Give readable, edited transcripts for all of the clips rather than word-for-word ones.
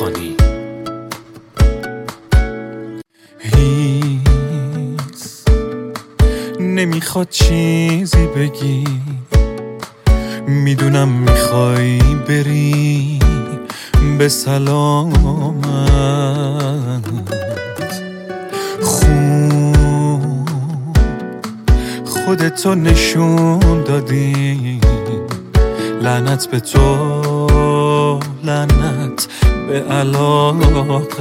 کنی. نمیخواد چیزی بگی، میدونم میخوای بری به سلامت. خوب خودتو نشون دادی، لعنت به تو، لعنت به علاقت.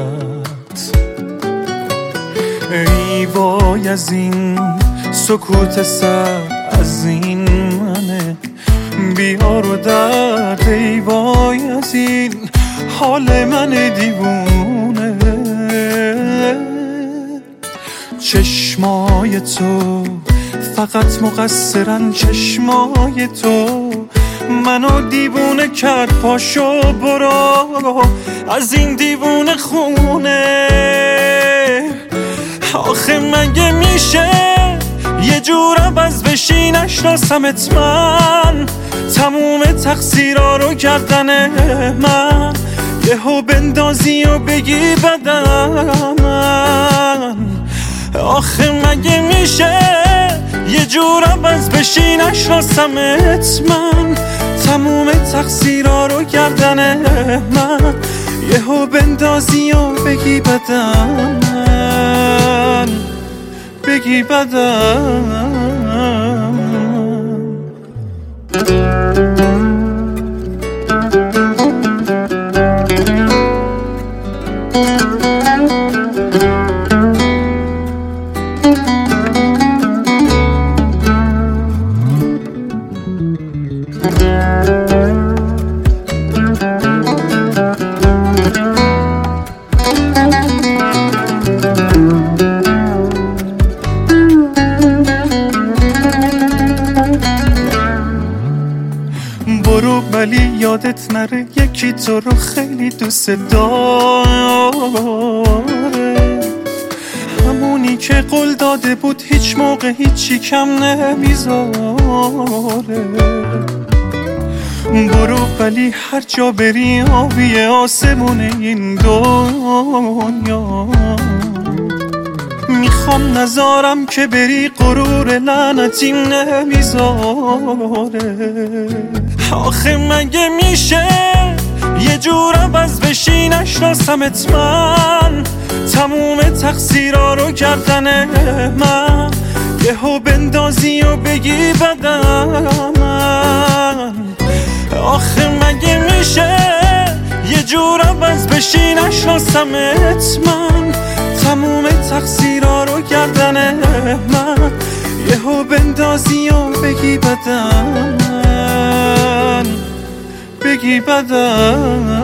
ای وای از این سکوت سر، از این منه بیار و درد. ای وای از این حال من دیوونه. چشمای تو فقط مقصرن، چشمای تو منو دیوونه کرد. پاشو برو از این دیوونه خونه. آخه مگه میشه یه جور عوض بشی نشناسمت من؟ تموم تقصیرها رو گردن من، یهو بندازی و بگی بدم من. آخه مگه میشه یه جور عوض بشی نشناسمت من؟ تموم تقصیرها رو گردن من، یهو بندازی و بگی بدم من، بگی بدم. برو ولی یادت نره یکی تو رو خیلی دوست داره، همونی که قول داده بود هیچ موقع هیچی کم نمیذاره. برو ولی هر جا بری آبی آسمون این دنیا. میخوام نذارم که بری غرور لعنتیم نمیذاره. آخه مگه میشه یه جور عوض بشی نشناسمت من؟ تموم تقصیرها رو گردن من، یهو بندازی و بگی بدم من. آخه مگه میشه یه جور عوض بشی نشناسمت من؟ تموم تقصیرها رو گردن من، یهو بندازی و بگی بدم من، بگی بدم.